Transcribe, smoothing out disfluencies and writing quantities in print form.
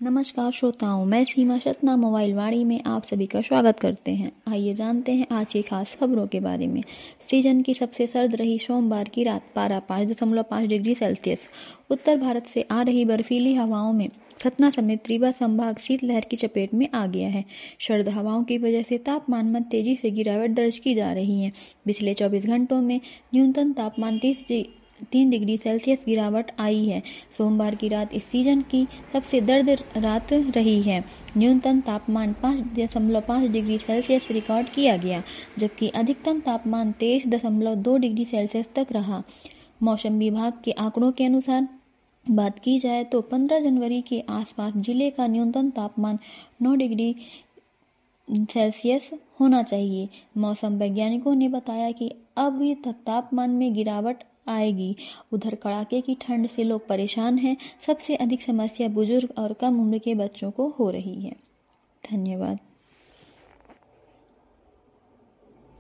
नमस्कार श्रोताओं, मैं सीमा सतना मोबाइल वाणी में आप सभी का स्वागत करते हैं। आइए जानते हैं आज की खास खबरों के बारे में। सीजन की सबसे सर्द रही सोमवार की रात, पारा 5.5 डिग्री सेल्सियस। उत्तर भारत से आ रही बर्फीली हवाओं में सतना समेत रीवा संभाग शीतलहर की चपेट में आ गया है। सर्द हवाओं की वजह से तापमान में तेजी से गिरावट दर्ज की जा रही है। पिछले 24 घंटों में न्यूनतम तापमान 3 डिग्री सेल्सियस गिरावट आई है। सोमवार की रात इस सीजन की सबसे सर्द रात रही है। न्यूनतम तापमान 5.5 डिग्री सेल्सियस रिकॉर्ड किया गया, जबकि अधिकतम तापमान 23.2 डिग्री सेल्सियस तक रहा। मौसम विभाग के आंकड़ों के अनुसार बात की जाए तो 15 जनवरी के आसपास जिले का न्यूनतम तापमान 9 डिग्री सेल्सियस होना चाहिए। मौसम वैज्ञानिकों ने बताया कि अभी तक तापमान में गिरावट आएगी। उधर कड़ाके की ठंड से लोग परेशान हैं। सबसे अधिक समस्या बुजुर्ग और कम उम्र के बच्चों को हो रही है। धन्यवाद।